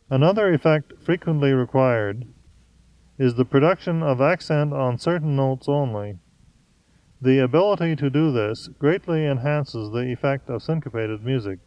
Another effect frequently required is the production of accent on certain notes only. The ability to do this greatly enhances the effect of syncopated music.